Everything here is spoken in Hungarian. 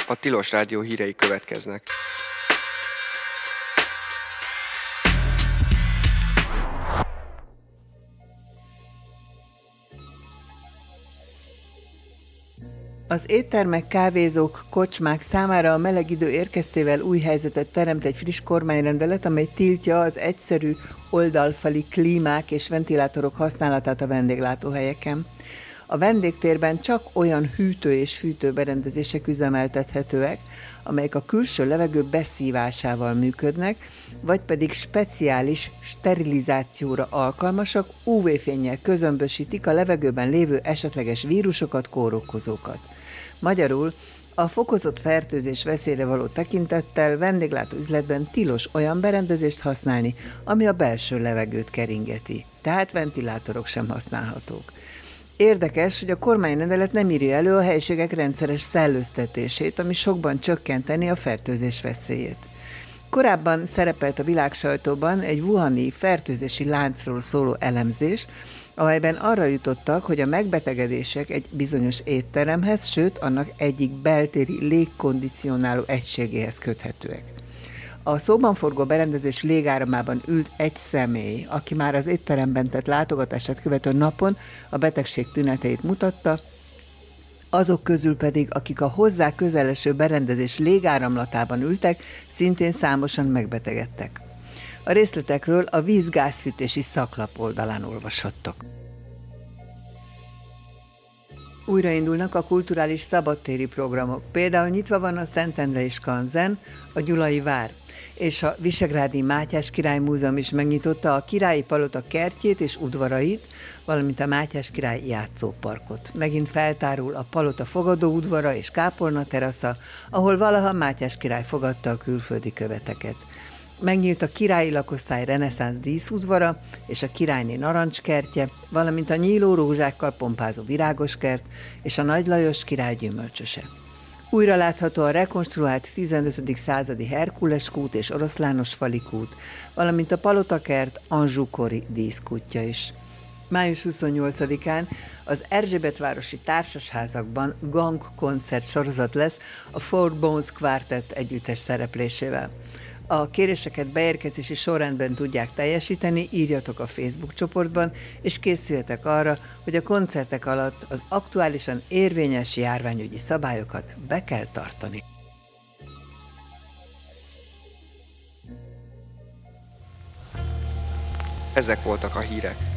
A Tilos Rádió hírei következnek. Az éttermek, kávézók, kocsmák számára a meleg idő érkeztével új helyzetet teremt egy friss kormányrendelet, amely tiltja az egyszerű oldalfali klímák és ventilátorok használatát a vendéglátóhelyeken. A vendégtérben csak olyan hűtő és fűtőberendezések üzemeltethetőek, amelyek a külső levegő beszívásával működnek, vagy pedig speciális sterilizációra alkalmasak, UV-fénnyel közömbösítik a levegőben lévő esetleges vírusokat, kórokozókat. Magyarul a fokozott fertőzés veszélyre való tekintettel vendéglátóüzletben tilos olyan berendezést használni, ami a belső levegőt keringeti, tehát ventilátorok sem használhatók. Érdekes, hogy a kormányrendelet nem írja elő a helyiségek rendszeres szellőztetését, ami sokban csökkenteni a fertőzés veszélyét. Korábban szerepelt a világsajtóban egy wuhani fertőzési láncról szóló elemzés, amelyben arra jutottak, hogy a megbetegedések egy bizonyos étteremhez, sőt annak egyik beltéri légkondicionáló egységéhez köthetőek. A szóban forgó berendezés légáramában ült egy személy, aki már az étteremben tett látogatását követő napon a betegség tüneteit mutatta, azok közül pedig, akik a hozzá közeleső berendezés légáramlatában ültek, szintén számosan megbetegedtek. A részletekről a víz-gázfűtési szaklap oldalán olvashattok. Újraindulnak a kulturális szabadtéri programok. Például nyitva van a Szentendrei Skanzen, a Gyulai Vár, és a Visegrádi Mátyás Király Múzeum is megnyitotta a Királyi Palota kertjét és udvarait, valamint a Mátyás Király játszóparkot. Megint feltárul a palota fogadóudvara és kápolna terasza, ahol valaha Mátyás király fogadta a külföldi követeket. Megnyílt a királyi lakosztály reneszánsz díszudvara és a királyné narancskertje, valamint a nyíló rózsákkal pompázó virágoskert és a Nagy Lajos király gyümölcsöse. Újra látható a rekonstruált 15. századi Herkules kút és Oroszlános fali kút, valamint a palotakert Anjou-kori díszkútja is. Május 28-án az Erzsébetvárosi társasházakban gangkoncert sorozat lesz a Four Bones Quartet együttes szereplésével. A kéréseket beérkezési sorrendben tudják teljesíteni, írjatok a Facebook csoportban, és készüljetek arra, hogy a koncertek alatt az aktuálisan érvényes járványügyi szabályokat be kell tartani. Ezek voltak a hírek.